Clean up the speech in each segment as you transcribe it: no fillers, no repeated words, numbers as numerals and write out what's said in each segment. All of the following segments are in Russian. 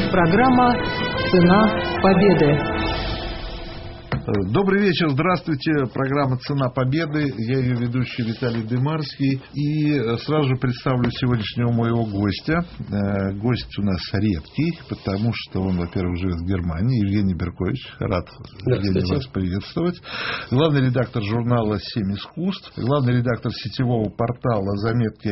Программа «Цена победы». Добрый вечер, здравствуйте. Программа «Цена победы». Я ее ведущий Виталий Дымарский. И сразу же представлю сегодняшнего моего гостя. Гость у нас редкий, потому что он, во-первых, живет в Германии. Евгений Беркович. Рад, Евгений, вас приветствовать. Главный редактор журнала «Семь искусств». Главный редактор сетевого портала «Заметки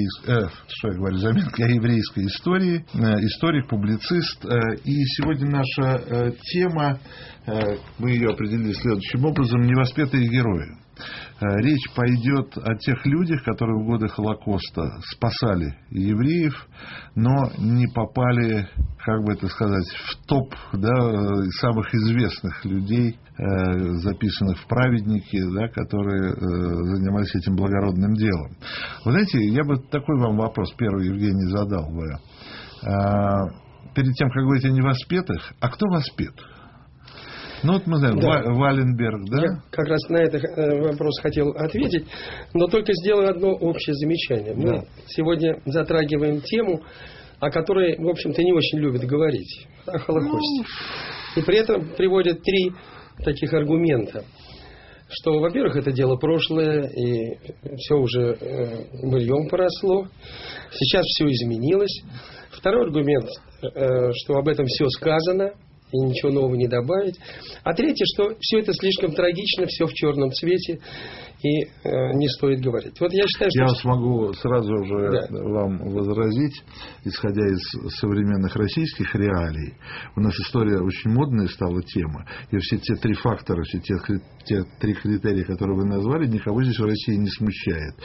о еврейской истории». Историк, публицист. И сегодня наша тема, мы ее определили следующим образом: невоспетые герои. Речь пойдет о тех людях, которые в годы Холокоста спасали евреев, но не попали, как бы это сказать, в топ самых известных людей, записанных в праведники, которые занимались этим благородным делом. Вы знаете, я бы такой вам вопрос первый, Евгений, задал бы. Перед тем, как говорить о невоспетых, а кто воспет? Ну, вот мы знаем, Валенберг, да? Я как раз на этот вопрос хотел ответить, но только сделаю одно общее замечание. Мы сегодня затрагиваем тему, о которой, в общем-то, не очень любят говорить, о Холокосте. И при этом приводят три таких аргумента. Что, во-первых, это дело прошлое, и все уже быльем поросло. Сейчас все изменилось. Второй аргумент, что об этом все сказано, и ничего нового не добавить. А третье, что все это слишком трагично, все в черном цвете, и не стоит говорить. Вот я считаю, что... Я смогу сразу же вам возразить, исходя из современных российских реалий. У нас история очень модная стала тема, и все те три фактора, все те три критерия, которые вы назвали, никого здесь в России не смущает.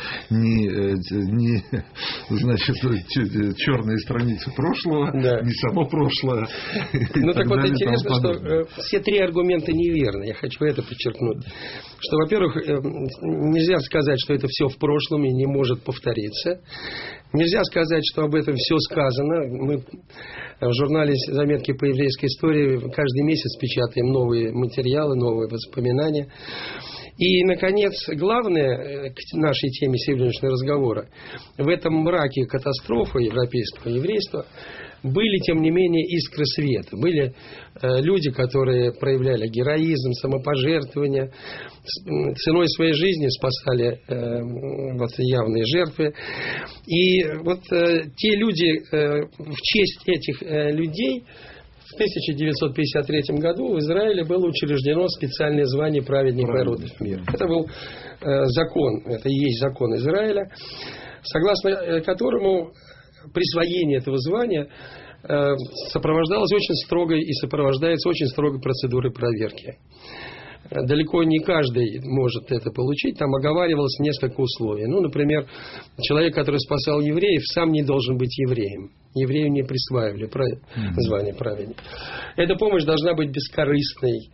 Ни значит, черные страницы прошлого, ни само прошлое. Ну так вот интересно, что все три аргумента неверны. Я хочу это подчеркнуть. Что, во-первых, нельзя сказать, что это все в прошлом и не может повториться. Нельзя сказать, что об этом все сказано. Мы в журнале «Заметки по еврейской истории» каждый месяц печатаем новые материалы, новые воспоминания. И, наконец, главное к нашей теме сегодняшнего разговора: в этом мраке катастрофы европейского еврейства были, тем не менее, искры света. Были люди, которые проявляли героизм, самопожертвование, ценой своей жизни спасали явные жертвы. И вот те люди, в честь этих людей в 1953 году в Израиле было учреждено специальное звание «Праведник народов мира». Это был закон, это и есть закон Израиля, согласно которому присвоение этого звания сопровождалось очень строгой и сопровождается очень строгой процедурой проверки. Далеко не каждый может это получить. Там оговаривалось несколько условий. Ну, например, человек, который спасал евреев, сам не должен быть евреем. Еврею не присваивали звание праведника. Эта помощь должна быть бескорыстной.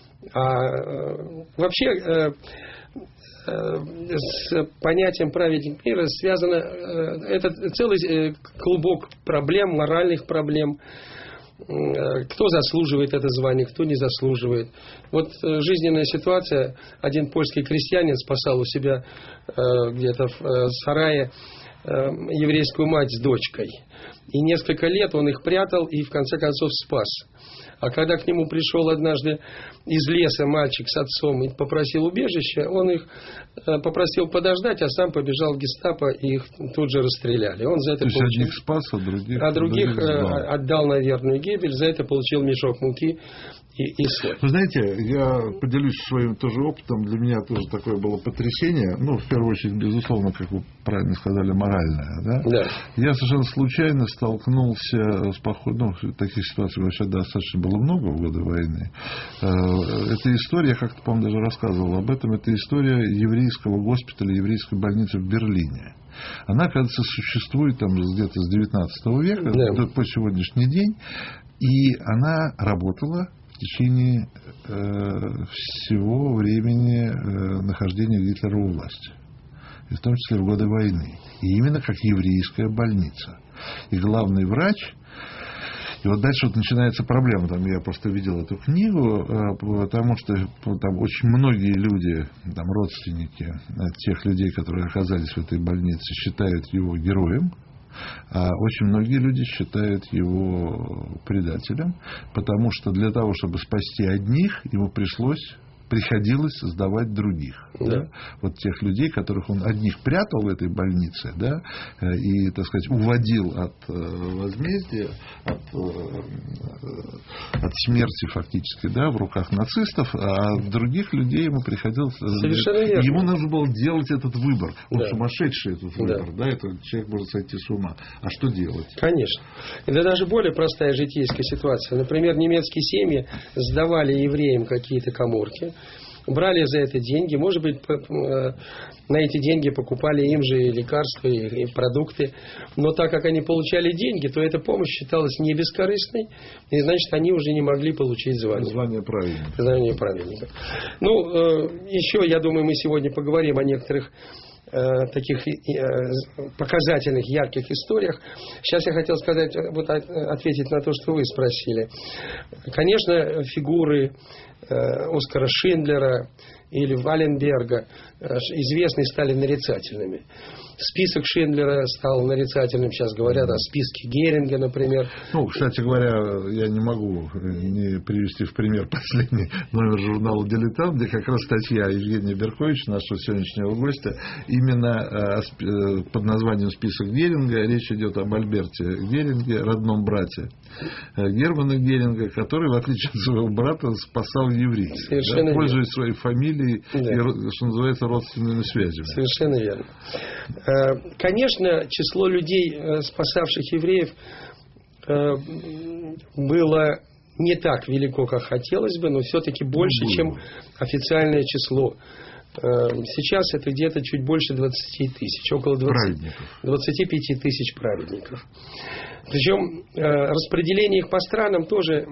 Вообще, с понятием праведник мира связано это целый клубок проблем, моральных проблем. Кто заслуживает это звание, кто не заслуживает. Вот жизненная ситуация. Один польский крестьянин спасал у себя где-то в сарае еврейскую мать с дочкой. И несколько лет он их прятал и в конце концов спас. А когда к нему пришел однажды из леса мальчик с отцом и попросил убежища, он их попросил подождать, а сам побежал в гестапо, и их тут же расстреляли. Он за это получил... одних спас, а других отдал на верную гибель, за это получил мешок муки и соль. Вы знаете, я поделюсь своим тоже опытом. Для меня тоже такое было потрясение. Ну, в первую очередь, безусловно, как вы правильно сказали, моральное. Да? Я совершенно случайно столкнулся с походом. Ну, таких ситуаций вообще достаточно было много в годы войны. Эта история, я как-то, по-моему, даже рассказывал об этом. Это история еврейского госпиталя, еврейской больницы в Берлине. Она, кажется, существует там где-то с 19 века по сегодняшний день. И она работала в течение всего времени нахождения Гитлера у власти. И в том числе в годы войны. И именно как еврейская больница. И главный врач... И вот дальше вот начинается проблема. Там я просто видел эту книгу, потому что там очень многие люди, там, родственники тех людей, которые оказались в этой больнице, считают его героем. А очень многие люди считают его предателем, потому что для того, чтобы спасти одних, ему приходилось сдавать других. Да. Да? Вот тех людей, которых он одних прятал в этой больнице, да, и, так сказать, уводил от возмездия, от смерти фактически, да, в руках нацистов, а других людей ему приходилось... Совершенно верно. Ему нужно было делать этот выбор. Он да. сумасшедший, этот выбор. Да. Да, этот человек может сойти с ума. А что делать? Конечно. Это даже более простая житейская ситуация. Например, немецкие семьи сдавали евреям какие-то каморки, брали за это деньги, может быть, на эти деньги покупали им же лекарства и продукты, но так как они получали деньги, то эта помощь считалась не бескорыстной, и значит, они уже не могли получить звание. Звание праведника. Звание праведника. Ну, еще, я думаю, мы сегодня поговорим о некоторых таких показательных, ярких историях. Сейчас я хотел сказать, вот ответить на то, что вы спросили. Конечно, фигуры Оскара Шиндлера или Валенберга известные стали нарицательными. Список Шиндлера стал нарицательным. Сейчас говорят о списке Геринга, например. Ну, кстати говоря, я не могу не привести в пример последний номер журнала «Дилетант», где как раз статья Евгения Берковича, нашего сегодняшнего гостя, именно под названием «Список Геринга». Речь идет об Альберте Геринге, родном брате Германа Геринга, который, в отличие от своего брата, спасал евреев, да, пользуясь своей фамилией, да, и, что называется, родственными связями. Совершенно верно. Конечно, число людей, спасавших евреев, было не так велико, как хотелось бы, но все-таки больше, чем официальное число. Сейчас это где-то чуть больше 20 тысяч, около 25 тысяч праведников. Причем распределение их по странам тоже,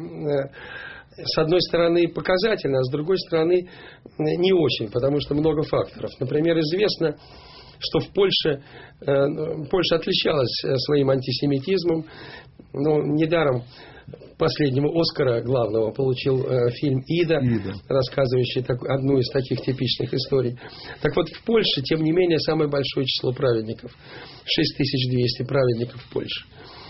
с одной стороны, показательно, а с другой стороны, не очень, потому что много факторов. Например, известно, что в Польша отличалась своим антисемитизмом. Но недаром последнего Оскара главного получил фильм «Ида», рассказывающий одну из таких типичных историй. Так вот, в Польше, тем не менее, самое большое число праведников. 6200 праведников в Польше.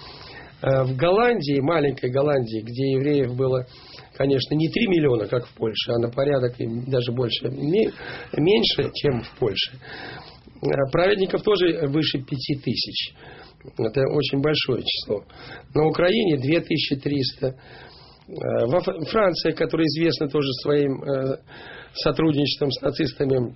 В Голландии, маленькой Голландии, где евреев было, конечно, не 3 миллиона, как в Польше, а на порядок даже меньше, чем в Польше. Праведников тоже выше 5000. Это очень большое число. На Украине 2300. Франция, которая известна тоже своим сотрудничеством с нацистами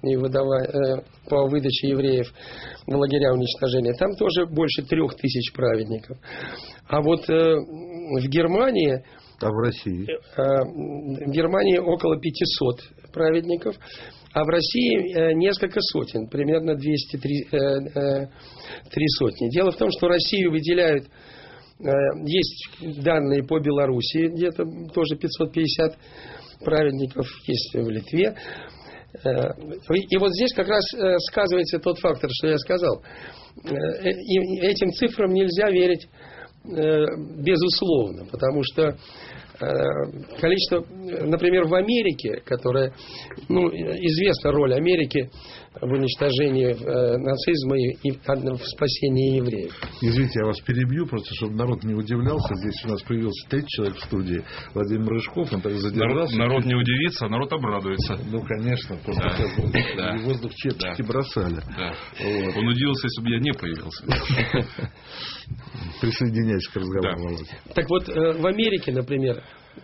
по выдаче евреев в лагеря уничтожения, там тоже больше 3000 праведников. А вот в Германии... А в России? В Германии около 500 праведников, а в России несколько сотен, примерно 200-3 сотни. Дело в том, что Россию выделяют, есть данные по Белоруссии, где-то тоже 550 праведников, есть в Литве. И вот здесь как раз сказывается тот фактор, что я сказал. Этим цифрам нельзя верить безусловно, потому что количество, например, в Америке, которая, известна роль Америки в уничтожении нацизма и в спасении евреев. Извините, я вас перебью, просто чтобы народ не удивлялся. Здесь у нас появился третий человек в студии, Владимир Рыжков, он так задержался. Народ не удивится, а народ обрадуется. Ну, конечно, просто и воздух четчики бросали. Да. Вот. Он удивился, если бы я не появился. Присоединяйтесь к разговору, Володя. Так вот, в Америке, например,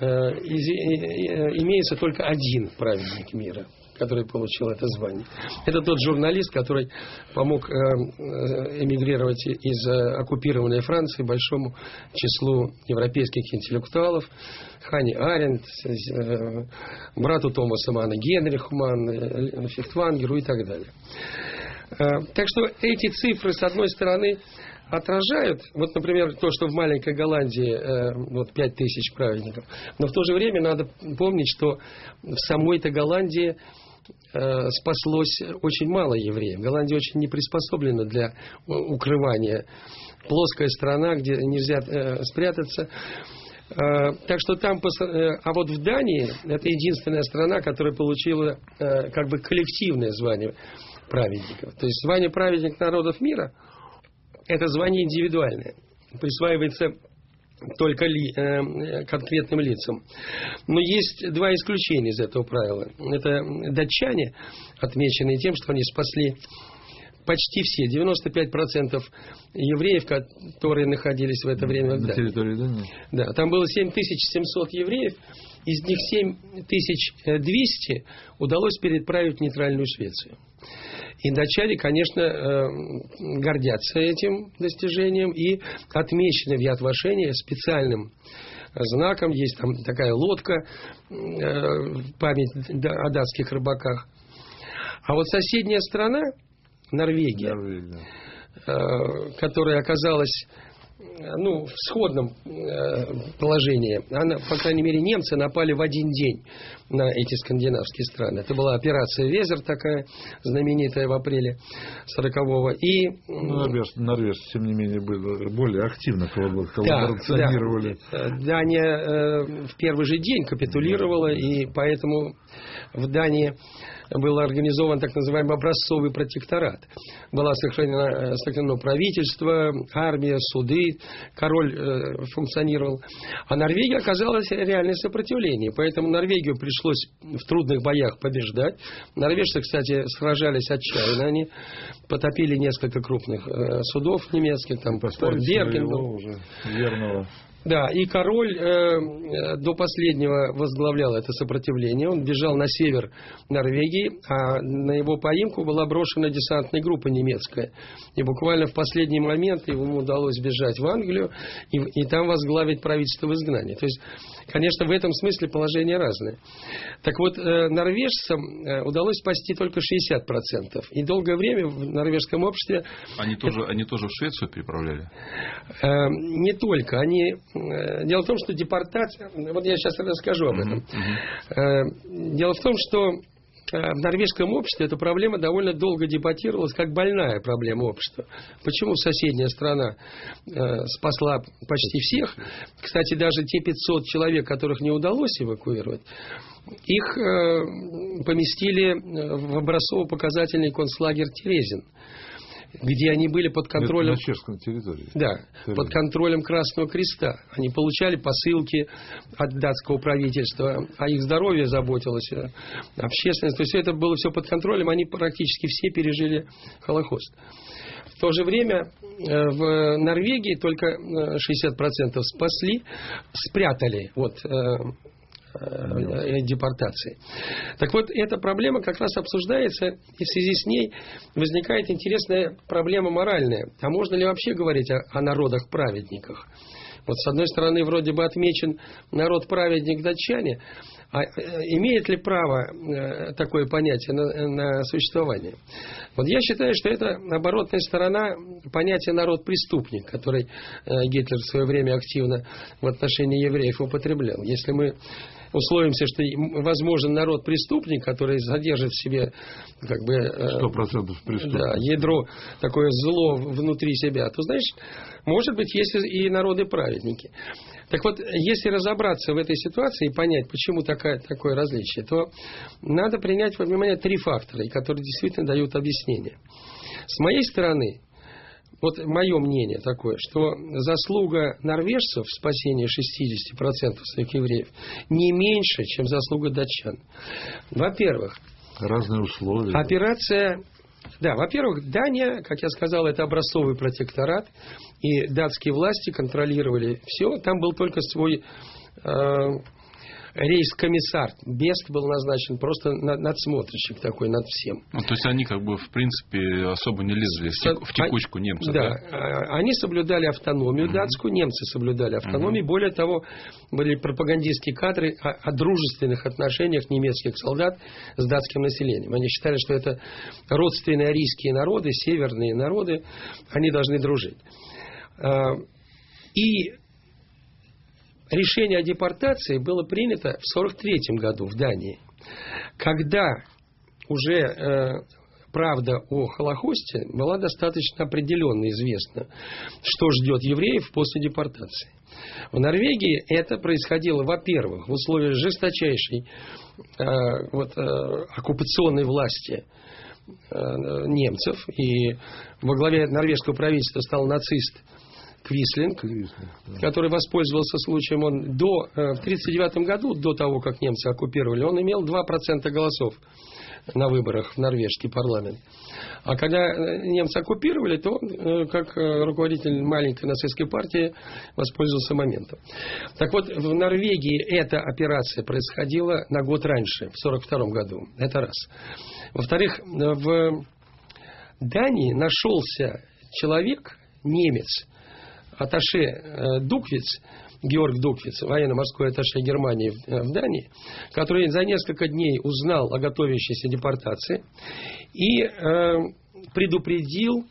имеется только один праведник мира, который получил это звание. Это тот журналист, который помог эмигрировать из оккупированной Франции большому числу европейских интеллектуалов, Ханне Аренд, брату Томаса Манна Генриху Манну, Фихтвангеру и так далее. Так что эти цифры, с одной стороны, отражают, вот, например, то, что в маленькой Голландии 5000 праведников, но в то же время надо помнить, что в самой-то Голландии спаслось очень мало евреев. Голландия очень не приспособлена для укрывания. Плоская страна, где нельзя спрятаться. Так что там, а вот в Дании это единственная страна, которая получила как бы коллективное звание праведников. То есть звание праведник народов мира это звание индивидуальное, присваивается только конкретным лицам. Но есть два исключения из этого правила. Это датчане, отмеченные тем, что они спасли почти все, 95% евреев, которые находились в это время в Дании. Да, там было 7700 евреев, из них 7200 удалось переправить в нейтральную Швецию. И датчане, конечно, гордятся этим достижением и отмечены в Яд Вашене специальным знаком. Есть там такая лодка, память о датских рыбаках. А вот соседняя страна, Норвегия. Которая оказалась в сходном положении. Она, по крайней мере, немцы напали в один день на эти скандинавские страны. Это была операция «Везер» такая, знаменитая в апреле 40-го. И норвежцы, тем не менее, были более активно коллаборационировали. Да. Дания в первый же день капитулировала, и поэтому в Дании был организован так называемый образцовый протекторат. Было сохранено правительство, армия, суды, король функционировал. А Норвегия оказалась реальное сопротивление. Поэтому Норвегию пришлось в трудных боях побеждать. Норвежцы, кстати, сражались отчаянно. Они потопили несколько крупных судов немецких, там Форт Берген уже верного. Да, и король до последнего возглавлял это сопротивление. Он бежал на север Норвегии, а на его поимку была брошена десантная группа немецкая. И буквально в последний момент ему удалось бежать в Англию и там возглавить правительство в изгнании. То есть, конечно, в этом смысле положение разное. Так вот, норвежцам удалось спасти только 60%. И долгое время в норвежском обществе... Они тоже в Швецию переправляли? Не только. Дело в том, что депортация... Вот я сейчас расскажу об этом. Дело в том, что в норвежском обществе эта проблема довольно долго дебатировалась как больная проблема общества. Почему соседняя страна спасла почти всех? Кстати, даже те 500 человек, которых не удалось эвакуировать, их поместили в образцово-показательный концлагерь Терезин, где они были под контролем... На чешской территории. Да, под контролем Красного Креста. Они получали посылки от датского правительства, о их здоровье заботилась общественность. То есть это было все под контролем, они практически все пережили Холокост. В то же время в Норвегии только 60% спрятали депортации. Так вот, эта проблема как раз обсуждается, и в связи с ней возникает интересная проблема моральная. А можно ли вообще говорить о народах-праведниках? Вот с одной стороны, вроде бы отмечен народ-праведник датчане, а имеет ли право такое понятие на существование? Вот я считаю, что это оборотная сторона понятия народ-преступник, который Гитлер в свое время активно в отношении евреев употреблял. Если мы условимся, что возможен народ-преступник, который содержит в себе 100% преступников. Да, ядро, такое зло внутри себя, то, знаешь, может быть, есть и народы-праведники. Так вот, если разобраться в этой ситуации и понять, почему такое различие, то надо принять во внимание 3 фактора, которые действительно дают объяснение. С моей стороны, вот мое мнение такое, что заслуга норвежцев в спасении 60% своих евреев не меньше, чем заслуга датчан. Во-первых, разные условия. Во-первых, Дания, как я сказал, это образцовый протекторат, и датские власти контролировали все. Там был только свой рейс-комиссар. Бест был назначен просто надсмотрщик такой над всем. То есть они в принципе особо не лезли в текучку немцев. Да, они соблюдали автономию датскую, немцы соблюдали автономию. Более того, были пропагандистские кадры о дружественных отношениях немецких солдат с датским населением. Они считали, что это родственные арийские народы, северные народы, они должны дружить. И решение о депортации было принято в 1943 году в Дании, когда уже правда о Холокосте была достаточно определенно известна, что ждет евреев после депортации. В Норвегии это происходило, во-первых, в условиях жесточайшей оккупационной власти немцев, и во главе норвежского правительства стал нацист Квислинг, который воспользовался случаем. Он в 1939 году, до того, как немцы оккупировали, он имел 2% голосов на выборах в норвежский парламент. А когда немцы оккупировали, то он, как руководитель маленькой нацистской партии, воспользовался моментом. Так вот, в Норвегии эта операция происходила на год раньше, в 1942 году. Это раз. Во-вторых, в Дании нашелся человек, немец, атташе Дуквиц, Георг Дуквиц, военно-морской атташе Германии в Дании, который за несколько дней узнал о готовящейся депортации и предупредил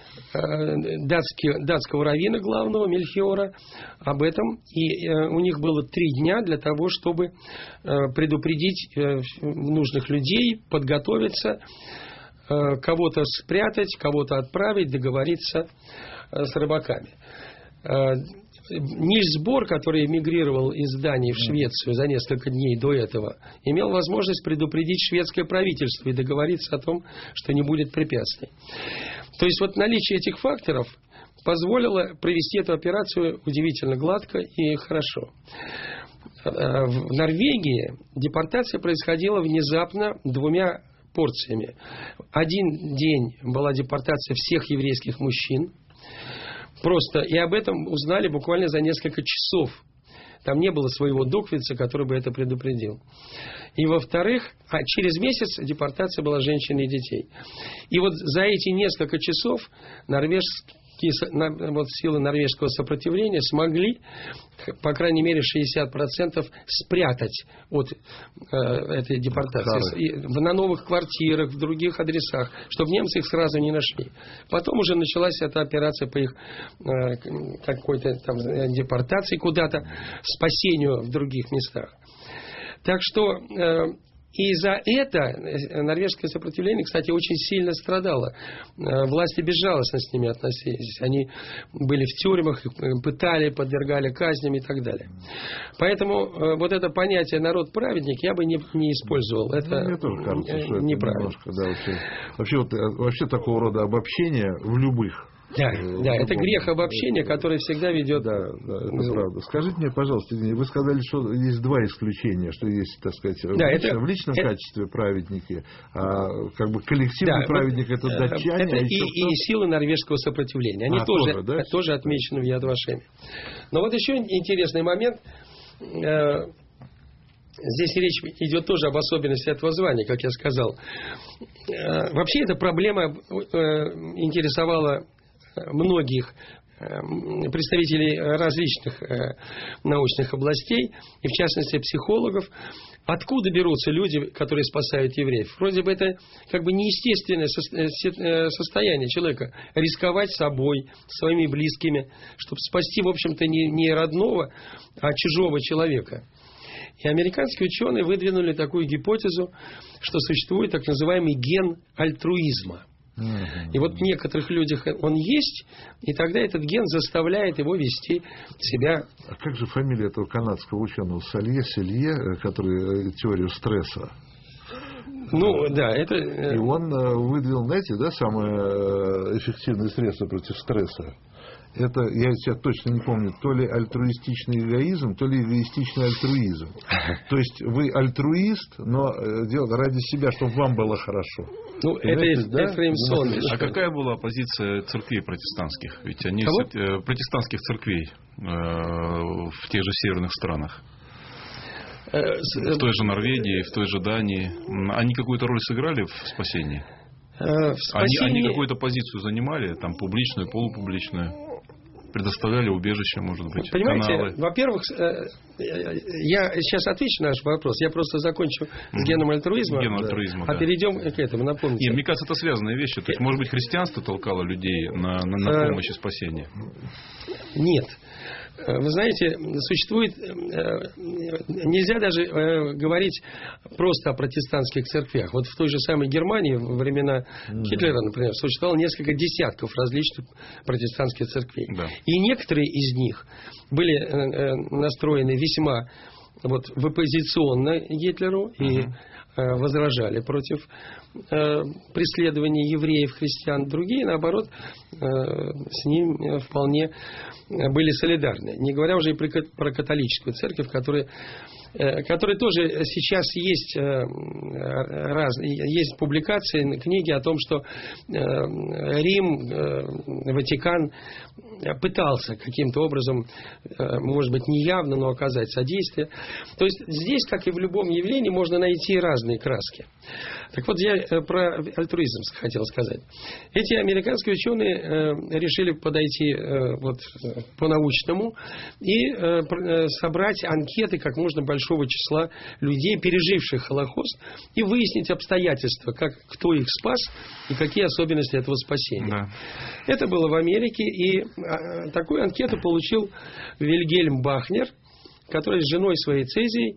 датского раввина главного Мельхиора об этом. И у них было 3 дня для того, чтобы предупредить нужных людей, подготовиться, кого-то спрятать, кого-то отправить, договориться с рыбаками. Нильс Бор, который эмигрировал из Дании в Швецию за несколько дней до этого, имел возможность предупредить шведское правительство и договориться о том, что не будет препятствий. То есть вот наличие этих факторов позволило провести эту операцию удивительно гладко и хорошо. В Норвегии депортация происходила внезапно 2 порциями. Один день была депортация всех еврейских мужчин. Просто, и об этом узнали буквально за несколько часов. Там не было своего Дуквица, который бы это предупредил. И во-вторых, через месяц депортация была женщин и детей. И вот за эти несколько часов силы норвежского сопротивления смогли, по крайней мере, 60% спрятать от этой депортации на новых квартирах, в других адресах, чтобы немцы их сразу не нашли. Потом уже началась эта операция по их какой-то там депортации куда-то, спасению в других местах. Так что и за это норвежское сопротивление, кстати, очень сильно страдало. Власти безжалостно с ними относились. Они были в тюрьмах, их пытали, подвергали казням и так далее. Поэтому вот это понятие «народ-праведник» я бы не использовал. Это мне тоже кажется, что неправильно. Вообще такого рода обобщения в любых. Да, это грех обобщения, который всегда ведет. Да, это правда. Скажите мне, пожалуйста, вы сказали, что есть 2 исключения, что есть, так сказать, в личном качестве праведники, а как бы коллективный праведник это датчане. Это и силы норвежского сопротивления. Они тоже отмечены в Яд Вашеме. Но вот еще интересный момент. Здесь речь идет тоже об особенности этого звания, как я сказал. Вообще эта проблема интересовала многих представителей различных научных областей, и в частности психологов. Откуда берутся люди, которые спасают евреев? Вроде бы это как бы неестественное состояние человека. Рисковать собой, своими близкими, чтобы спасти, в общем-то, не родного, а чужого человека. И американские ученые выдвинули такую гипотезу, что существует так называемый ген альтруизма. И вот в некоторых людях он есть, и тогда этот ген заставляет его вести себя. А как же фамилия этого канадского ученого Селье, который теорию стресса? Ну, да, это... И он выдвинул, знаете, да, самое эффективное средство против стресса. Это, я сейчас точно не помню, то ли альтруистичный эгоизм, то ли эгоистичный альтруизм. То есть вы альтруист, но делаете ради себя, чтобы вам было хорошо. Ну, это Ефрем Сон. А какая была позиция церквей протестантских? Ведь они протестантских церквей в тех же северных странах. В той же Норвегии, в той же Дании. Они какую-то роль сыграли в спасении? Они какую-то позицию занимали, там публичную, полупубличную? Предоставляли убежище, может быть, понимаете, каналы. Во-первых, я сейчас отвечу на ваш вопрос. Я просто закончу с геном альтруизма. А перейдем к этому, напомните. Мне кажется, это связанные вещи. То есть, может быть, христианство толкало людей на помощь и спасение? Нет. Вы знаете, существует... Нельзя даже говорить просто о протестантских церквях. Вот в той же самой Германии во времена Гитлера, например, существовало несколько десятков различных протестантских церквей. Да. И некоторые из них были настроены весьма вот в оппозиционно Гитлеру и возражали против преследования евреев, христиан. Другие, наоборот, с ним вполне были солидарны. Не говоря уже и про католическую церковь, которая тоже сейчас есть есть публикации, книги о том, что Рим, Ватикан пытался каким-то образом, может быть, неявно, но оказать содействие. То есть здесь, как и в любом явлении, можно найти разные краски. Так вот, я про альтруизм хотел сказать. Эти американские ученые решили подойти вот по-научному и собрать анкеты как можно большого числа людей, переживших Холокост, и выяснить обстоятельства, кто их спас и какие особенности этого спасения. Да. Это было в Америке, и такую анкету получил Вильгельм Бахнер, который с женой своей Цезией,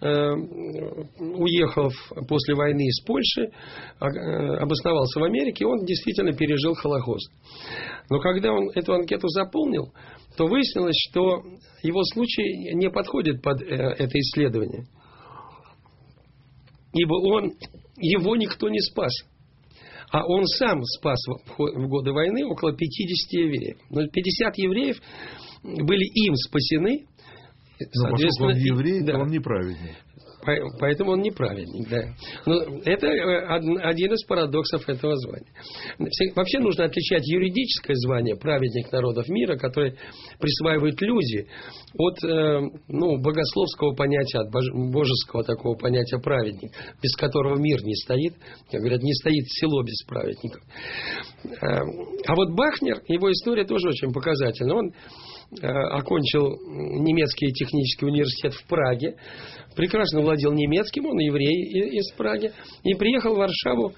уехав после войны из Польши, обосновался в Америке, он действительно пережил Холокост. Но когда он эту анкету заполнил, то выяснилось, что его случай не подходит под это исследование. Ибо его никто не спас. А он сам спас в годы войны около 50 евреев. Но 50 евреев были им спасены. Но поскольку он еврей, да, то он неправедник. Поэтому он неправедник, да. Но это один из парадоксов этого звания. Вообще нужно отличать юридическое звание праведник народов мира, которое присваивают люди, от богословского понятия, от божеского такого понятия праведник, без которого мир не стоит. Как говорят, не стоит село без праведников. А вот Бахнер, его история тоже очень показательна. Он окончил немецкий технический университет в Праге, прекрасно владел немецким, он еврей из Праги, и приехал в Варшаву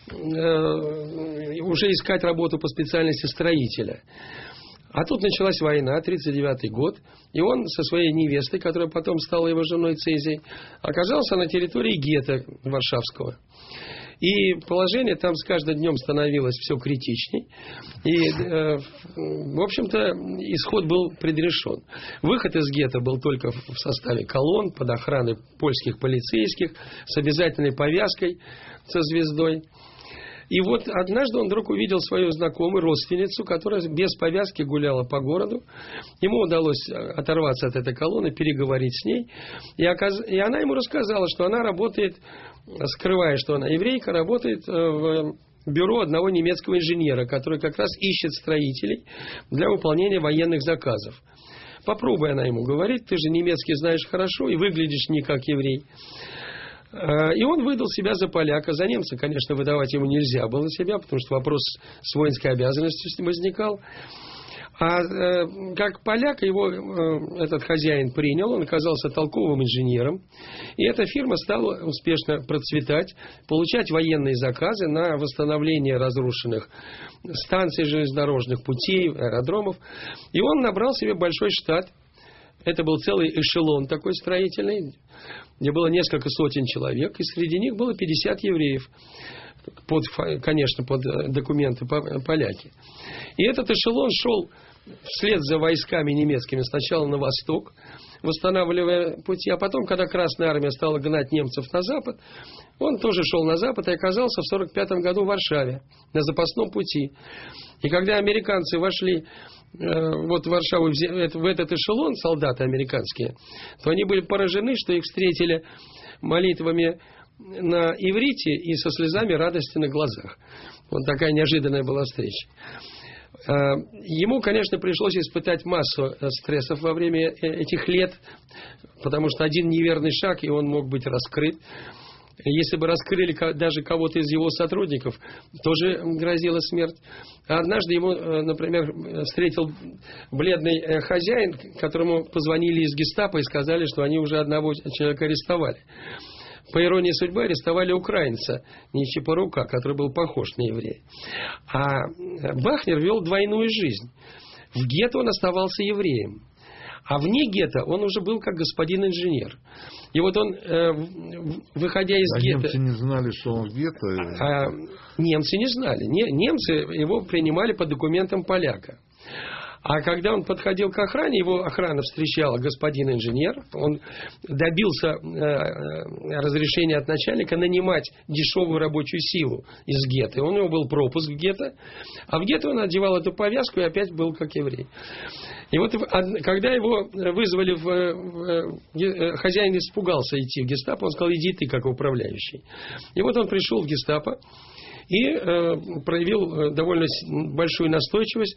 уже искать работу по специальности строителя. А тут началась война, 1939 год, и он со своей невестой, которая потом стала его женой Цезией, оказался на территории гетто Варшавского. И положение там с каждым днем становилось все критичней. И, в общем-то, исход был предрешен. Выход из гетто был только в составе колонн под охраной польских полицейских с обязательной повязкой со звездой. И вот однажды он вдруг увидел свою знакомую родственницу, которая без повязки гуляла по городу. Ему удалось оторваться от этой колонны, переговорить с ней. И она ему рассказала, что она работает, скрывая, что она еврейка, работает в бюро одного немецкого инженера, который как раз ищет строителей для выполнения военных заказов. Попробуй, она ему говорит, ты же немецкий знаешь хорошо и выглядишь не как еврей. И он выдал себя за поляка. За немца, конечно, выдавать ему нельзя было себя, потому что вопрос с воинской обязанностью возникал. А как поляк его этот хозяин принял, он оказался толковым инженером. И эта фирма стала успешно процветать, получать военные заказы на восстановление разрушенных станций железнодорожных путей, аэродромов. И он набрал себе большой штат. Это был целый эшелон такой строительный, где было несколько сотен человек, и среди них было 50 евреев, конечно, под документы поляки. И этот эшелон шел вслед за войсками немецкими сначала на восток, восстанавливая пути, а потом, когда Красная Армия стала гнать немцев на запад, он тоже шел на запад и оказался в 1945 году в Варшаве, на запасном пути. И когда американцы вошли вот в Варшаву, в этот эшелон, солдаты американские, то они были поражены, что их встретили молитвами на иврите и со слезами радости на глазах. Вот такая неожиданная была встреча. Ему, конечно, пришлось испытать массу стрессов во время этих лет, потому что один неверный шаг, и он мог быть раскрыт. Если бы раскрыли даже кого-то из его сотрудников, тоже грозила смерть. А однажды ему, например, встретил бледный хозяин, которому позвонили из гестапо и сказали, что они уже одного человека арестовали. По иронии судьбы, арестовали украинца Нечипорука, который был похож на еврея. А Бахнер вел двойную жизнь. В гетто он оставался евреем. А вне гетто он уже был как господин инженер. И вот он, выходя из гетто... Немцы не знали, что он в гетто? Немцы не знали. Немцы его принимали по документам поляка. А когда он подходил к охране, его охрана встречала господин инженер, он добился разрешения от начальника нанимать дешевую рабочую силу из гетто. У него был пропуск в гетто, а в гетто он одевал эту повязку и опять был как еврей. И вот когда его вызвали, хозяин испугался идти в гестапо, он сказал: иди ты как управляющий. И вот он пришел в гестапо и проявил довольно большую настойчивость.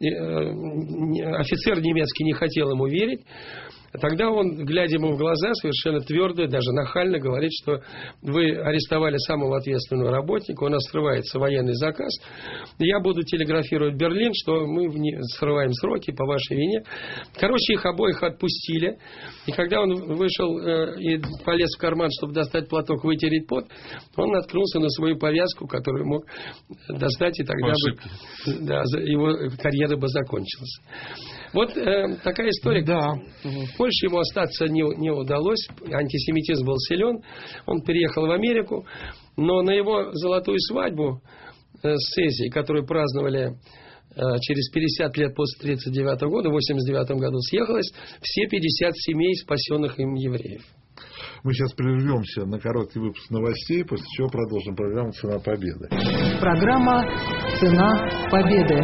Офицер немецкий не хотел ему верить. Тогда он, глядя ему в глаза, совершенно твердо, даже нахально говорит, что вы арестовали самого ответственного работника, у нас срывается военный заказ, я буду телеграфировать в Берлин, что мы срываем сроки по вашей вине. Короче, их обоих отпустили. И когда он вышел и полез в карман, чтобы достать платок, вытереть пот, он наткнулся на свою повязку, которую мог достать, и тогда бы, его карьера бы закончилась. Вот такая история. Да. В Польше ему остаться не удалось. Антисемитизм был силен. Он переехал в Америку. Но на его золотую свадьбу с Цезией, которую праздновали через 50 лет после 1939 года, в 1989 году, съехалось все 50 семей, спасенных им евреев. Мы сейчас прервемся на короткий выпуск новостей, после чего продолжим программу «Цена победы». Программа «Цена победы».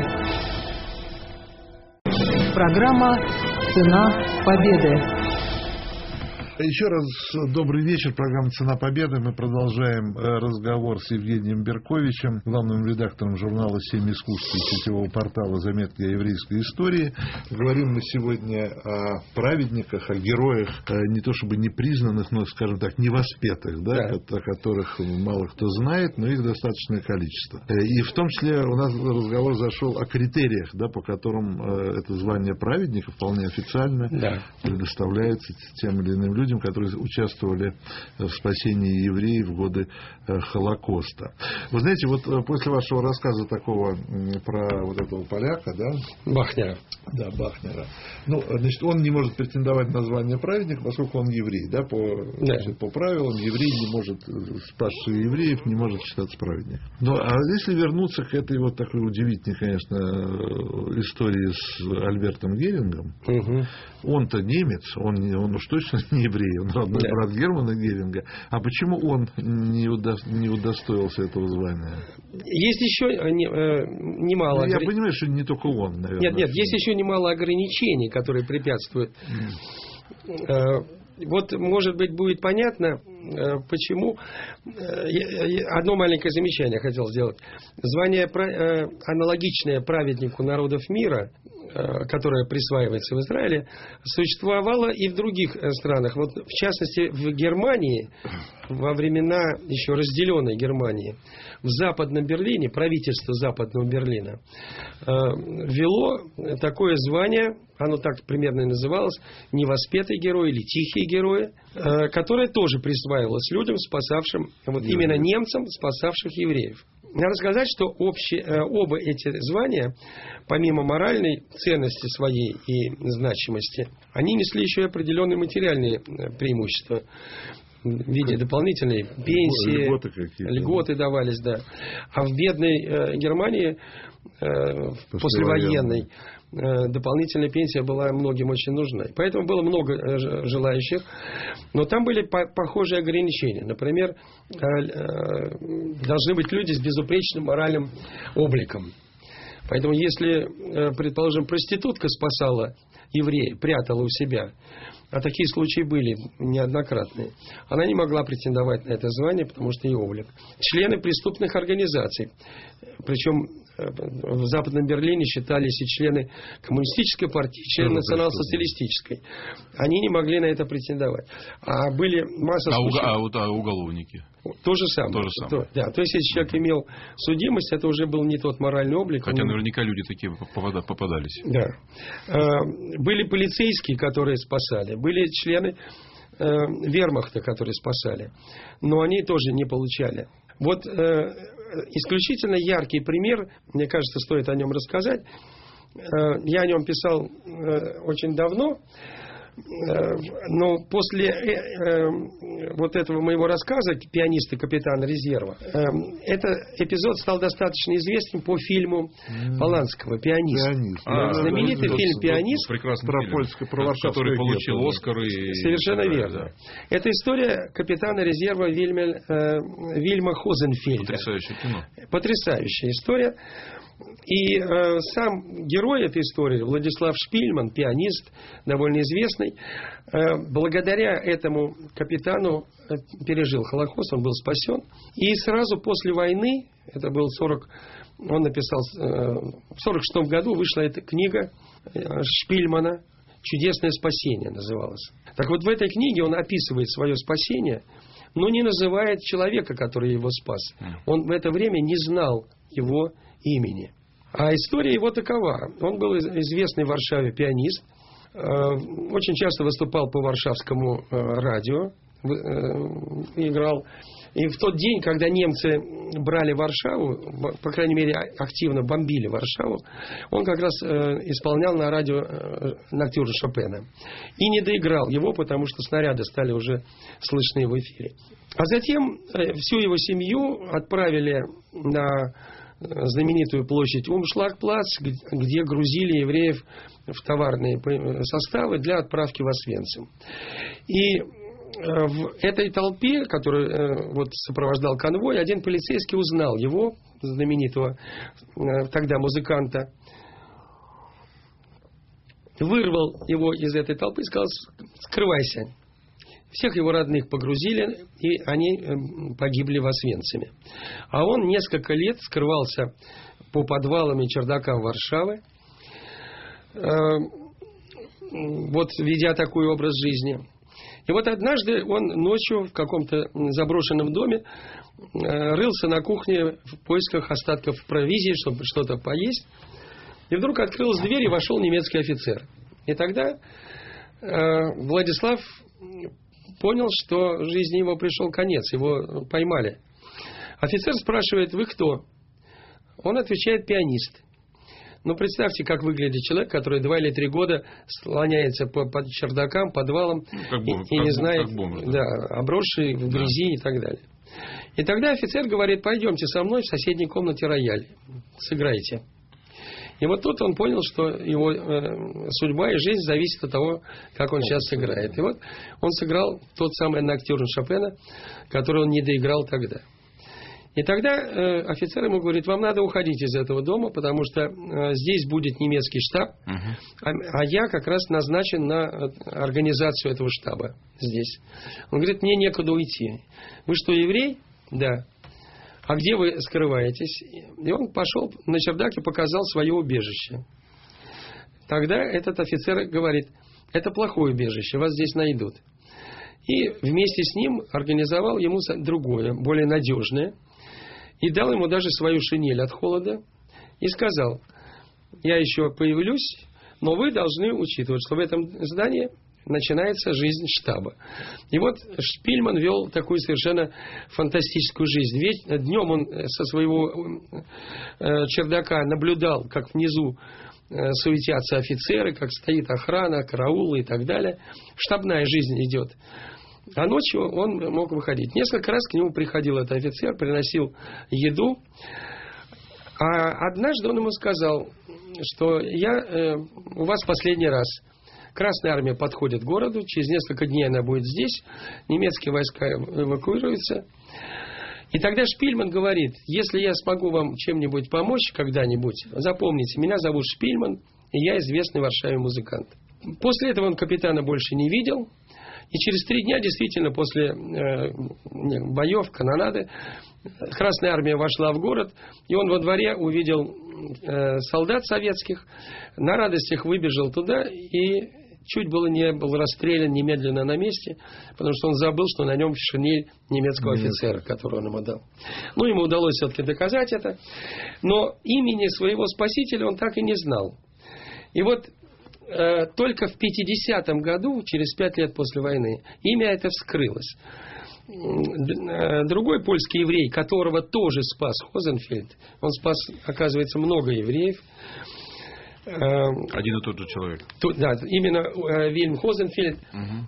Программа «Цена победы». Еще раз добрый вечер. Программа «Цена победы». Мы продолжаем разговор с Евгением Берковичем, главным редактором журнала «Семь искусств» и сетевого портала «Заметки о еврейской истории». Говорим мы сегодня о праведниках, о героях, не то чтобы непризнанных, но, скажем так, невоспетых, да. О которых мало кто знает, но их достаточное количество. И в том числе у нас разговор зашел о критериях, да, по которым это звание праведника вполне официально предоставляется тем или иным людям, которые участвовали в спасении евреев в годы Холокоста. Вы знаете, вот после вашего рассказа такого про вот этого поляка, да? Бахнера. Да, Бахнера. Ну, значит, он не может претендовать на звание праведника, поскольку он еврей, да? По правилам еврей не может, спасший евреев, не может считаться праведником. Ну, а если вернуться к этой вот такой удивительной, конечно, истории с Альбертом Герингом, он-то немец, он уж точно не еврей, он родной брат Германа Геринга. А почему он не удостоился этого звания? Есть еще немало... Я понимаю, что не только он, наверное. Нет, есть еще немало ограничений, которые препятствуют. Вот, может быть, будет понятно, почему. Одно маленькое замечание хотел сделать. Звание, аналогичное праведнику народов мира, которое присваивается в Израиле, существовало и в других странах. Вот, в частности, в Германии, во времена еще разделенной Германии, в Западном Берлине, правительство Западного Берлина ввело такое звание, оно так примерно и называлось, невоспетый герой или тихие герои, которое тоже присваивалось людям, спасавшим, вот именно немцам, спасавших евреев. Надо сказать, что оба эти звания, помимо моральной ценности своей и значимости, они несли еще и определенные материальные преимущества в виде дополнительной пенсии, льготы давались, да. А в бедной Германии, послевоенной, дополнительная пенсия была многим очень нужна. Поэтому было много желающих. Но там были похожие ограничения. Например, должны быть люди с безупречным моральным обликом. Поэтому если, предположим, проститутка спасала еврея, прятала у себя, а такие случаи были неоднократные, она не могла претендовать на это звание, потому что ее облик. Члены преступных организаций, причем в Западном Берлине считались и члены коммунистической партии, и члены национал-социалистической. Они не могли на это претендовать. А были масса случаев... А уголовники? То же самое. Да, то есть, если человек имел судимость, это уже был не тот моральный облик. Хотя наверняка люди такие попадались. Да. Были полицейские, которые спасали. Были члены вермахта, которые спасали. Но они тоже не получали. Вот исключительно яркий пример, мне кажется, стоит о нем рассказать. Я о нем писал очень давно. Но после вот этого моего рассказа «Пианист и капитан резерва», этот эпизод стал достаточно известен по фильму Поланского «Пианист». Знаменитый фильм «Пианист», который получил Оскар. Совершенно верно. Это история капитана резерва Вильма Хозенфельда. Потрясающее кино. Потрясающая история. И сам герой этой истории, Владислав Шпильман, пианист, довольно известный, благодаря этому капитану пережил Холокост, он был спасен. И сразу после войны, это был он написал, в 1946 году вышла эта книга Шпильмана «Чудесное спасение» называлась. Так вот, в этой книге он описывает свое спасение, но не называет человека, который его спас. Он в это время не знал его имени. А история его такова. Он был известный в Варшаве пианист, очень часто выступал по варшавскому радио, играл. И в тот день, когда немцы брали Варшаву, по крайней мере, активно бомбили Варшаву, он как раз исполнял на радио ноктюрн Шопена. И не доиграл его, потому что снаряды стали уже слышны в эфире. А затем всю его семью отправили на знаменитую площадь Умшлагплац, где грузили евреев в товарные составы для отправки в Освенцим. И в этой толпе, которая сопровождал конвой, один полицейский узнал его, знаменитого тогда музыканта, вырвал его из этой толпы и сказал: скрывайся. Всех его родных погрузили, и они погибли в Освенциме. А он несколько лет скрывался по подвалам и чердакам Варшавы, ведя такой образ жизни. И вот однажды он ночью в каком-то заброшенном доме рылся на кухне в поисках остатков провизии, чтобы что-то поесть. И вдруг открылась дверь, и вошел немецкий офицер. И тогда Владислав понял, что жизни его пришел конец, его поймали. Офицер спрашивает: вы кто? Он отвечает: пианист. Ну, представьте, как выглядит человек, который 2 или 3 года слоняется по чердакам, подвалам, и не знает, обросший в грязи и так далее. И тогда офицер говорит: пойдемте со мной в соседней комнате рояль, сыграйте. И вот тут он понял, что его судьба и жизнь зависит от того, как он сейчас сыграет. И вот он сыграл тот самый ноктюрн Шопена, который он не доиграл тогда. И тогда офицер ему говорит: вам надо уходить из этого дома, потому что здесь будет немецкий штаб, а я как раз назначен на организацию этого штаба здесь. Он говорит: мне некуда уйти. Вы что, еврей? Да. А где вы скрываетесь? И он пошел на чердак и показал свое убежище. Тогда этот офицер говорит: это плохое убежище, вас здесь найдут. И вместе с ним организовал ему другое, более надежное. И дал ему даже свою шинель от холода. И сказал: я еще появлюсь, но вы должны учитывать, что в этом здании начинается жизнь штаба. И вот Шпильман вел такую совершенно фантастическую жизнь. Ведь днем он со своего чердака наблюдал, как внизу суетятся офицеры, как стоит охрана, караулы и так далее. Штабная жизнь идет. А ночью он мог выходить. Несколько раз к нему приходил этот офицер, приносил еду. А однажды он ему сказал, что у вас последний раз. Красная армия подходит к городу, через несколько дней она будет здесь, немецкие войска эвакуируются. И тогда Шпильман говорит: если я смогу вам чем-нибудь помочь когда-нибудь, запомните, меня зовут Шпильман, и я известный в Варшаве музыкант. После этого он капитана больше не видел. И через 3 дня, действительно, после боев, канонады, Красная армия вошла в город, и он во дворе увидел солдат советских, на радостях выбежал туда и чуть было не был расстрелян немедленно на месте, потому что он забыл, что на нем шинель немецкого офицера, которого он ему дал. Ну, ему удалось все-таки доказать это, но имени своего спасителя он так и не знал. И вот только в 50-м году, через 5 лет после войны, имя это вскрылось. Другой польский еврей, которого тоже спас Хозенфельд, он спас, оказывается, много евреев, Один и тот же человек. Да, именно Вильям Хозенфельд.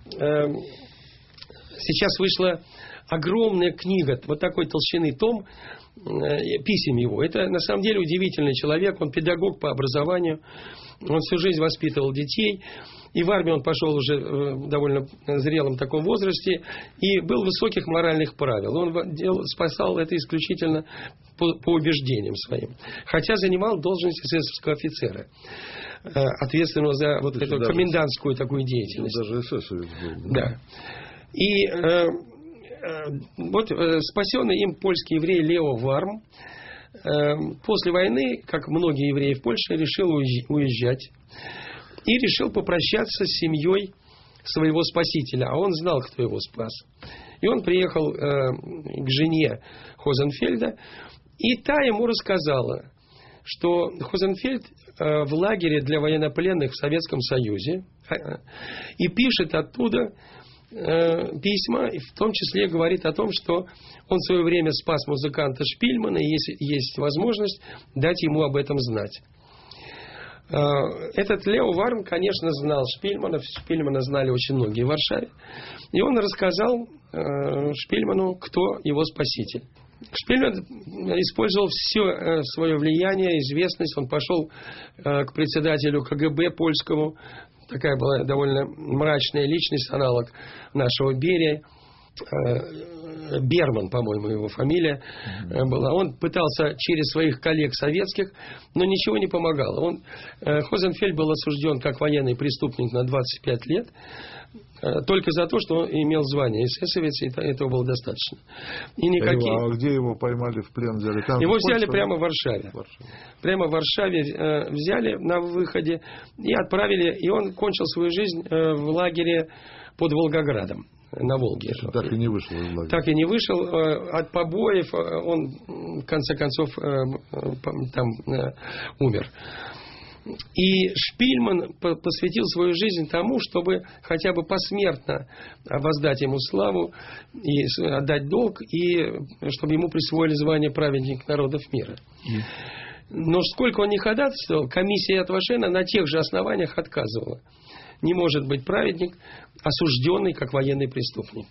Сейчас вышла огромная книга, вот такой толщины том, писем его. Это на самом деле удивительный человек, он педагог по образованию, он всю жизнь воспитывал детей, и в армию он пошел уже в довольно зрелом таком возрасте, и был высоких моральных правил. Он спасал это исключительно по убеждениям своим, хотя занимал должность эсэсовского офицера, ответственного за вот эту комендантскую такую деятельность. Даже эсэсовец был. Да. И вот спасенный им польский еврей Лео Варм после войны, как многие евреи в Польше, решил уезжать и решил попрощаться с семьей своего спасителя, а он знал, кто его спас. И он приехал к жене Хозенфельда, и та ему рассказала, что Хозенфельд в лагере для военнопленных в Советском Союзе и пишет оттуда письма, и в том числе говорит о том, что он в свое время спас музыканта Шпильмана, и если есть возможность, дать ему об этом знать. Этот Лео Варм, конечно, знал Шпильмана. Шпильмана знали очень многие в Варшаве. И он рассказал Шпильману, кто его спаситель. Шпильман использовал все свое влияние, известность. Он пошел к председателю КГБ польскому. Такая была довольно мрачная личность, аналог нашего Берия. Берман, по-моему, его фамилия была. Он пытался через своих коллег советских, но ничего не помогало. Хозенфельд был осужден как военный преступник на 25 лет, только за то, что он имел звание эсэсовец, и этого было достаточно. И никакие... А где его поймали, в плен взяли? Там его взяли прямо в Варшаве. Прямо в Варшаве взяли на выходе и отправили, и он кончил свою жизнь в лагере под Волгоградом. На Волге. Так и не вышел из лагеря. Так и не вышел. От побоев он, в конце концов, там умер. И Шпильман посвятил свою жизнь тому, чтобы хотя бы посмертно воздать ему славу и отдать долг, и чтобы ему присвоили звание праведник народов мира. Но сколько он не ходатайствовал, комиссия от Вашена на тех же основаниях отказывала. Не может быть праведник, осужденный как военный преступник.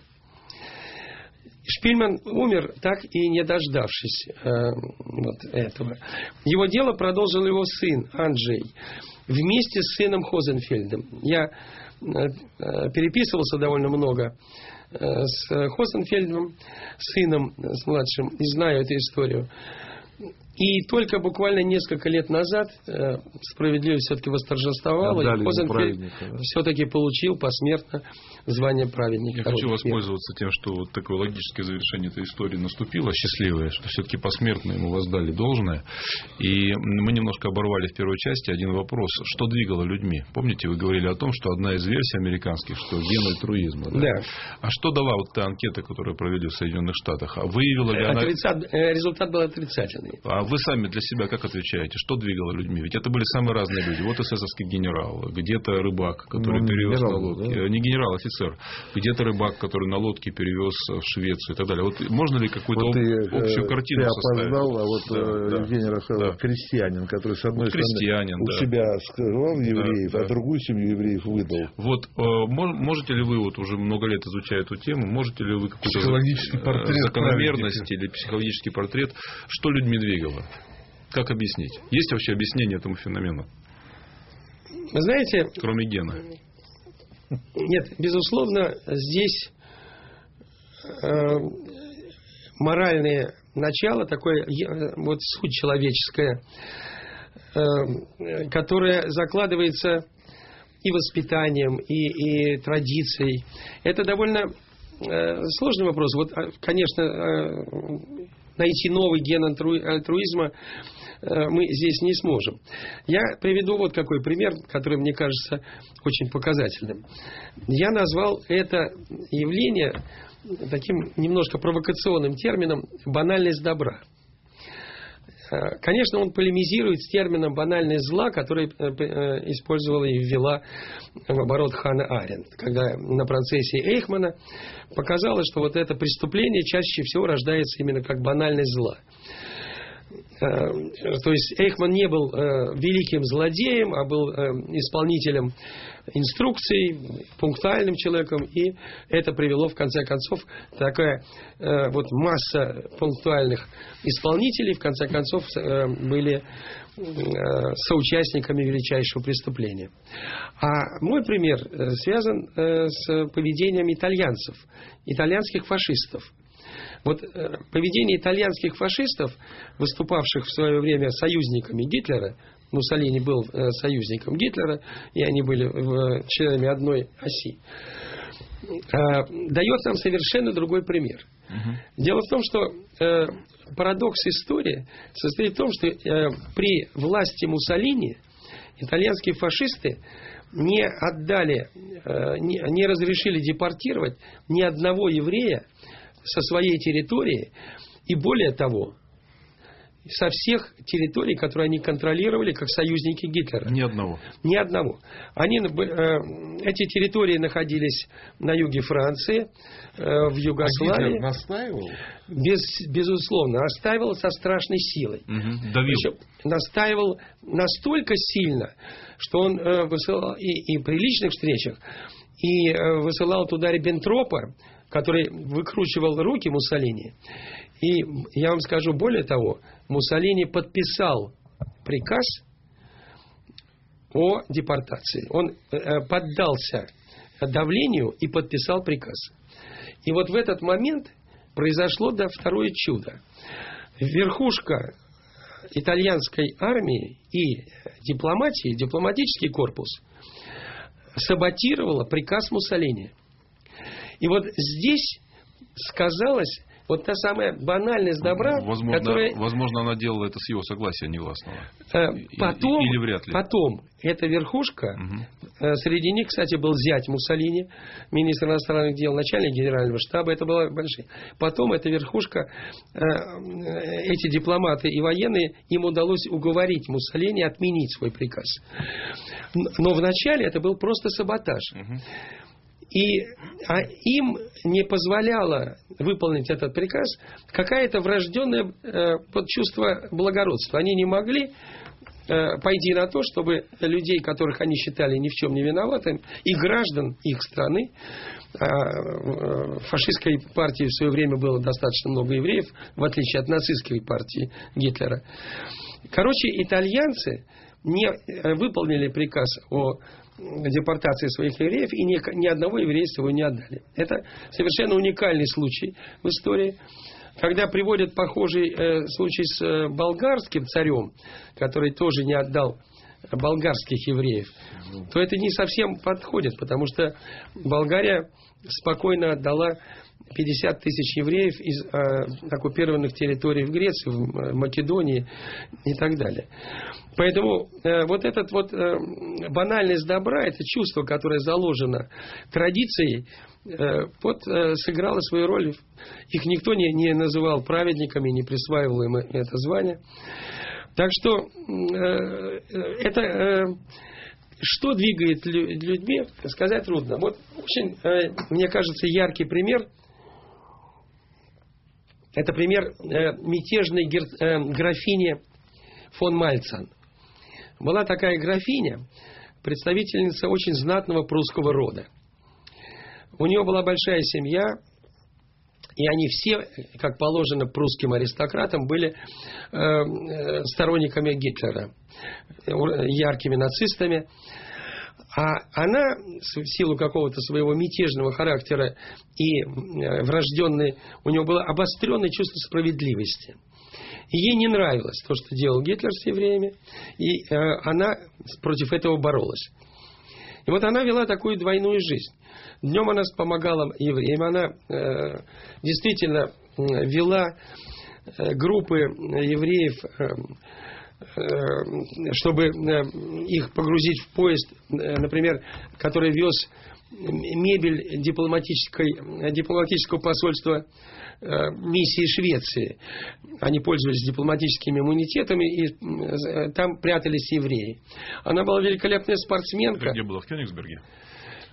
Шпильман умер, так и не дождавшись вот этого. Его дело продолжил его сын Анджей вместе с сыном Хозенфельдом. Я переписывался довольно много с Хозенфельдом, сыном, с младшим, и знаю эту историю. И только буквально несколько лет назад справедливость все-таки восторжествовала, и Хозенфельд все-таки получил посмертно звание праведника. Я хочу воспользоваться тем, что вот такое логическое завершение этой истории наступило, счастливое, что все-таки посмертно ему воздали должное. И мы немножко оборвали в первой части один вопрос. Что двигало людьми? Помните, вы говорили о том, что одна из версий американских, что ген альтруизма. Да? Да. А что дала вот та анкета, которую провели в Соединенных Штатах? Выявила ли она... Результат был отрицательный. А вы сами для себя как отвечаете? Что двигало людьми? Ведь это были самые разные люди. Вот эсэсовский генерал, где-то рыбак, который перевез на лодке. Да? Не генерал, офицер. Где-то рыбак, который на лодке перевез в Швецию и так далее. Вот можно ли какую-то общую картину составить? Я опоздал, а вот Евгений Рафаэлов крестьянин, который с одной стороны у себя скрывал евреев, а другую семью евреев выдал. Вот можете ли вы, вот уже много лет изучая эту тему, можете ли вы какую-то психологический портрет закономерность или психологический портрет, что людьми двигало? Как объяснить? Есть вообще объяснение этому феномену? Вы знаете... Кроме гена. Нет, безусловно, здесь моральное начало, такое вот суть человеческая, которая закладывается и воспитанием, и традицией. Это довольно сложный вопрос. Вот, конечно, найти новый ген альтруизма мы здесь не сможем. Я приведу вот какой пример, который мне кажется очень показательным. Я назвал это явление таким немножко провокационным термином «банальность добра». Конечно, он полемизирует с термином «банальность зла», который использовала и ввела в оборот Ханна Аренд, когда на процессе Эйхмана показалось, что вот это преступление чаще всего рождается именно как банальность зла. То есть Эйхман не был великим злодеем, а был исполнителем инструкций, пунктуальным человеком, и это привело в конце концов такая вот масса пунктуальных исполнителей, в конце концов были соучастниками величайшего преступления. А мой пример связан с поведением итальянцев, итальянских фашистов. Вот поведение итальянских фашистов, выступавших в свое время союзниками Гитлера, Муссолини был союзником Гитлера, и они были членами одной оси, дает нам совершенно другой пример. Дело в том, что парадокс истории состоит в том, что при власти Муссолини итальянские фашисты не отдали, не разрешили депортировать ни одного еврея со своей территории, и более того, со всех территорий, которые они контролировали как союзники Гитлера. Ни одного. Ни одного. Эти территории находились на юге Франции, в Югославии. Гитлер настаивал? Безусловно, настаивал со страшной силой. Давил. Причем настаивал настолько сильно, что он высылал и при личных встречах, и высылал туда Риббентропа, который выкручивал руки Муссолини. И я вам скажу более того, Муссолини подписал приказ о депортации. Он поддался давлению и подписал приказ. И вот в этот момент произошло второе чудо. Верхушка итальянской армии и дипломатии, дипломатический корпус, саботировала приказ Муссолини. И вот здесь сказалось вот та самая банальность добра, возможно, она делала это с его согласия негласного. Или вряд ли. Потом эта верхушка, среди них, кстати, был зять Муссолини, министр иностранных дел, начальник генерального штаба, это была большая. Потом эта верхушка, эти дипломаты и военные, им удалось уговорить Муссолини отменить свой приказ. Но вначале это был просто саботаж. И им не позволяло выполнить этот приказ какое-то врожденное чувство благородства. Они не могли пойти на то, чтобы людей, которых они считали ни в чем не виноватыми, и граждан их страны, в фашистской партии в свое время было достаточно много евреев, в отличие от нацистской партии Гитлера. Короче, итальянцы не выполнили приказ о депортации своих евреев, и ни одного еврейства его не отдали. Это совершенно уникальный случай в истории. Когда приводят похожий случай с болгарским царем, который тоже не отдал болгарских евреев, то это не совсем подходит, потому что Болгария спокойно отдала 50 тысяч евреев из оккупированных территорий в Греции, в Македонии и так далее. Поэтому вот эта банальность добра, это чувство, которое заложено традицией, сыграло свою роль. Их никто не называл праведниками, не присваивал им это звание. Так что это... Что двигает людьми, сказать трудно. Вот очень, мне кажется, яркий пример. Это пример мятежной графини фон Мальцен. Была такая графиня, представительница очень знатного прусского рода. У нее была большая семья, и они все, как положено прусским аристократам, были сторонниками Гитлера, яркими нацистами. А она, в силу какого-то своего мятежного характера и врожденной, у нее было обостренное чувство справедливости. И ей не нравилось то, что делал Гитлер с евреями, и она против этого боролась. И вот она вела такую двойную жизнь. Днем она помогала евреям, она действительно вела группы евреев, чтобы их погрузить в поезд, например, который вез мебель дипломатического посольства миссии Швеции. Они пользовались дипломатическими иммунитетами, и там прятались евреи. Она была великолепная спортсменка. Где была? В Кёнигсберге?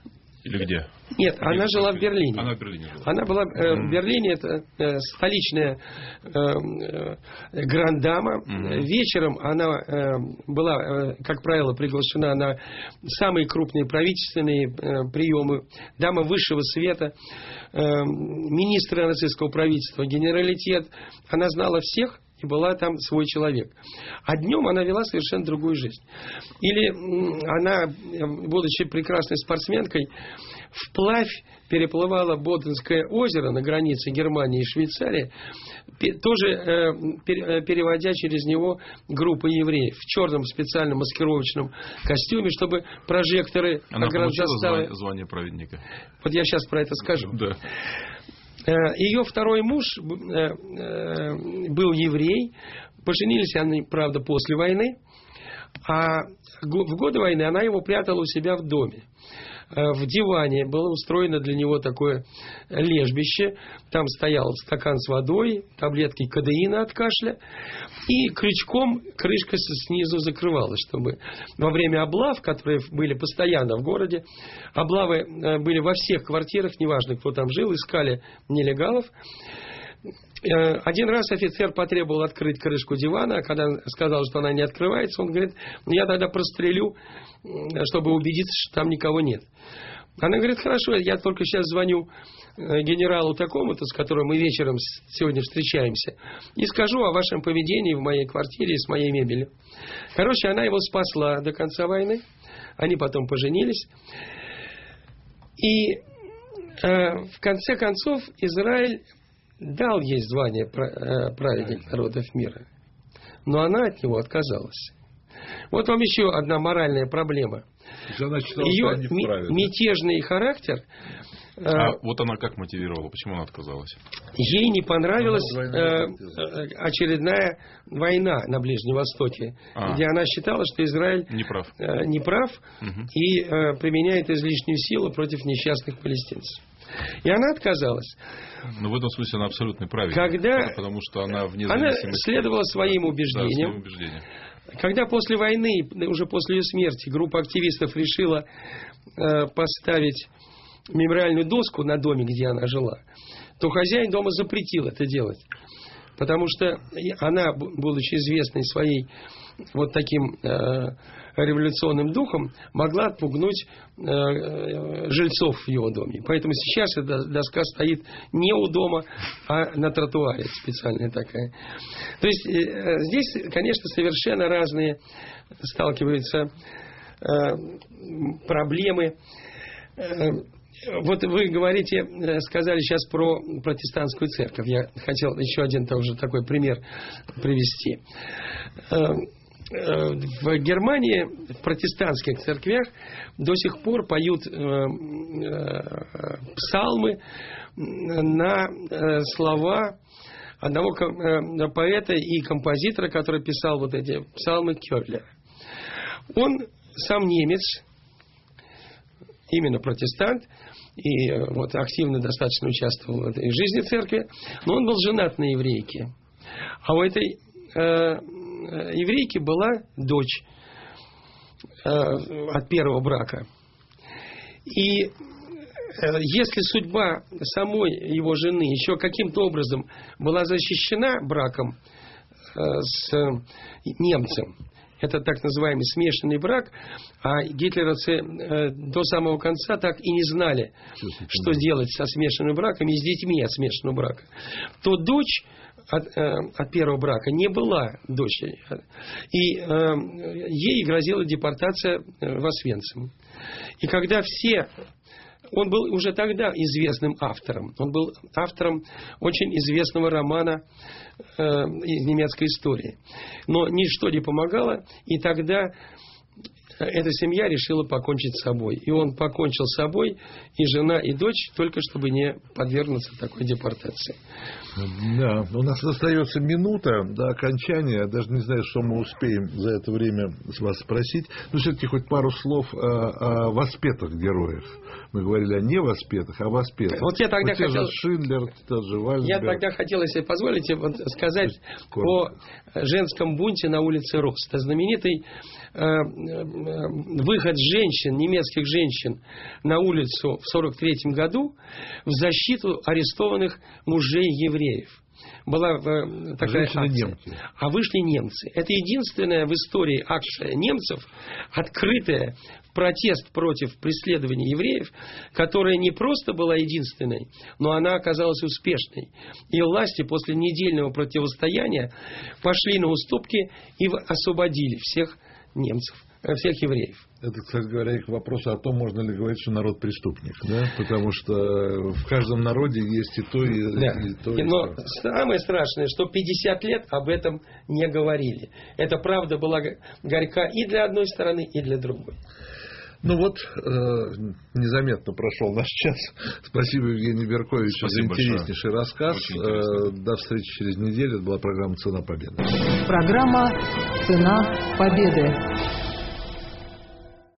Или где? Нет, она жила в Берлине. Она в Берлине жила. Она была в Берлине, это столичная гранд-дама. Вечером она была, как правило, приглашена на самые крупные правительственные приемы. Дама высшего света, министры нацистского правительства, генералитет. Она знала всех. И была там свой человек. А днем она вела совершенно другую жизнь. Или она, будучи прекрасной спортсменкой, вплавь переплывала Боденское озеро на границе Германии и Швейцарии, тоже переводя через него группы евреев в черном специальном маскировочном костюме, чтобы прожекторы... Она получила звание праведника. Вот я сейчас про это скажу. Да. Ее второй муж был еврей. Поженились они, правда, после войны. А в годы войны она его прятала у себя в доме. В диване было устроено для него такое лежбище. Там стоял стакан с водой, таблетки кодеина от кашля. И крючком крышка снизу закрывалась, чтобы во время облав, которые были постоянно в городе, облавы были во всех квартирах, неважно, кто там жил, искали нелегалов. Один раз офицер потребовал открыть крышку дивана, а когда сказал, что она не открывается, он говорит, я тогда прострелю, чтобы убедиться, что там никого нет. Она говорит, хорошо, я только сейчас звоню генералу такому-то, с которым мы вечером сегодня встречаемся, и скажу о вашем поведении в моей квартире и с моей мебелью. Короче, она его спасла до конца войны, они потом поженились. И в конце концов Израиль дал ей звание праведник народов мира. Но она от него отказалась. Вот вам еще одна моральная проблема. Ее мятежный характер. Вот она как мотивировала? Почему она отказалась? Ей не понравилась очередная война на Ближнем Востоке, где она считала, что Израиль не прав и применяет излишнюю силу против несчастных палестинцев. И она отказалась. Но в этом смысле она абсолютно правильная. Потому что она вне зависимости... Она следовала своим убеждениям. Когда после войны, уже после ее смерти, группа активистов решила поставить мемориальную доску на доме, где она жила, то хозяин дома запретил это делать. Потому что она, будучи известной своей вот таким революционным духом, могла отпугнуть жильцов в его доме. Поэтому сейчас эта доска стоит не у дома, а на тротуаре специальная такая. То есть здесь, конечно, совершенно разные сталкиваются проблемы. Вот вы говорите, сказали сейчас про протестантскую церковь. Я хотел еще один тоже такой пример привести. В Германии в протестантских церквях до сих пор поют псалмы на слова одного поэта и композитора, который писал вот эти псалмы, Кёрлер. Он сам немец, именно протестант, и вот активно достаточно участвовал в этой жизни церкви, но он был женат на еврейке. А у этой еврейки была дочь от первого брака. И если судьба самой его жены еще каким-то образом была защищена браком с немцем, это так называемый смешанный брак, а гитлеровцы до самого конца так и не знали, что делать со смешанным браком и с детьми от смешанного брака, то дочь от первого брака не была дочерью. И ей грозила депортация в Освенцим. И когда все... Он был уже тогда известным автором. Он был автором очень известного романа из немецкой истории. Но ничто не помогало, и тогда эта семья решила покончить с собой. И он покончил с собой, и жена, и дочь, только чтобы не подвергнуться такой депортации. Да, у нас остается минута до окончания. Я даже не знаю, что мы успеем за это время с вас спросить. Но все-таки хоть пару слов о воспетых героях. Мы говорили о невоспетых, а воспетых. Вот я тогда хотел... Шиндлер, тот же Вальсберг. Я тогда хотел, если позволите, вот сказать о женском бунте на улице Роста. Знаменитый выход женщин, немецких женщин на улицу в 1943 году в защиту арестованных мужей евреев. Была такая акция. Немцы. А вышли немцы. Это единственная в истории акция немцев, открытая в протест против преследования евреев, которая не просто была единственной, но она оказалась успешной. И власти после недельного противостояния пошли на уступки и освободили всех немцев, всех евреев. Это, кстати говоря, к вопросу о том, можно ли говорить, что народ преступник. Да? Потому что в каждом народе есть и то, и то. Но самое страшное, что 50 лет об этом не говорили. Эта правда была горька и для одной стороны, и для другой. Ну вот, незаметно прошел наш час. Спасибо, Евгений Беркович, за интереснейший рассказ. До встречи через неделю. Это была программа «Цена победы». Программа «Цена победы».